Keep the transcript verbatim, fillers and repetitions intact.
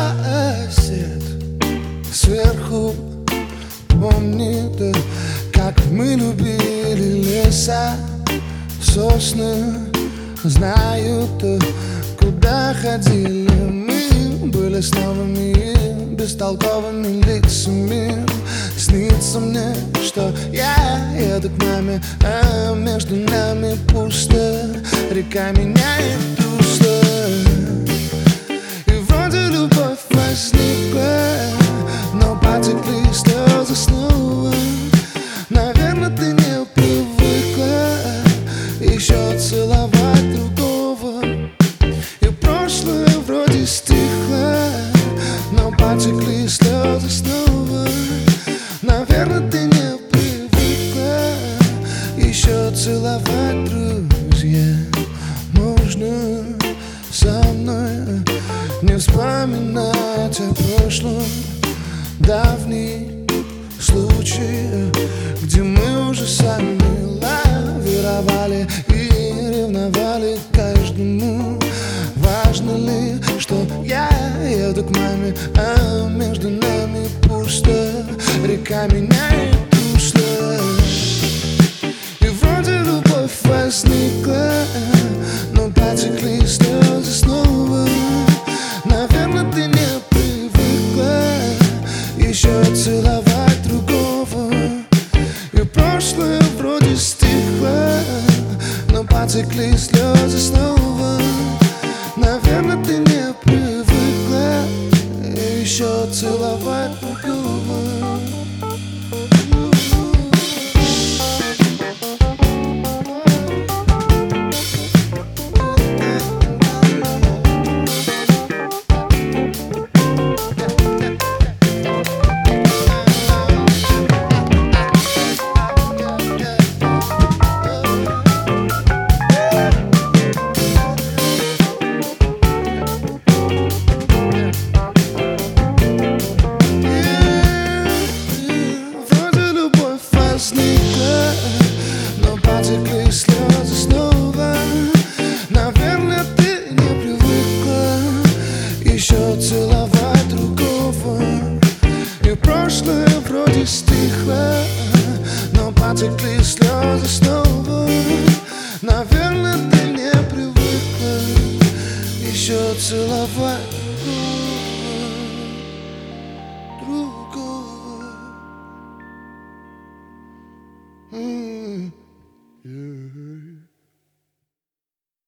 сосед сверху помнит, как мы любили леса, сосны знают, куда ходили мы. Были с новыми бестолковыми лицами. Снится мне, что я еду к маме, а между нами пусто. Река меняет русло, и вроде любовь возникла, но потекли слезы снова. Наверное, ты не привыкла еще целовать другого, и прошлое вроде стихло, но потекли слезы снова. Наверное, ты не привыкла еще целовать, друзья. Можно со мной не вспоминать о прошлом, давний случай, где мы уже сами лавировали и ревновали к каждому. Важно ли, что я еду к маме, а между нами пусто. Река меняет русло, и вроде любовь возникла, но потекли слезы снова. Наверное, ты не привыкла еще целовать другого, и прошлое вроде стихло, но потекли слезы снова. Наверное, ты не привыкла еще целовать другого. Но потекли слезы снова. Наверное, ты не привыкла еще целовать другого, и прошлое вроде стихло, но потекли слезы снова. Наверное, ты не привыкла еще целовать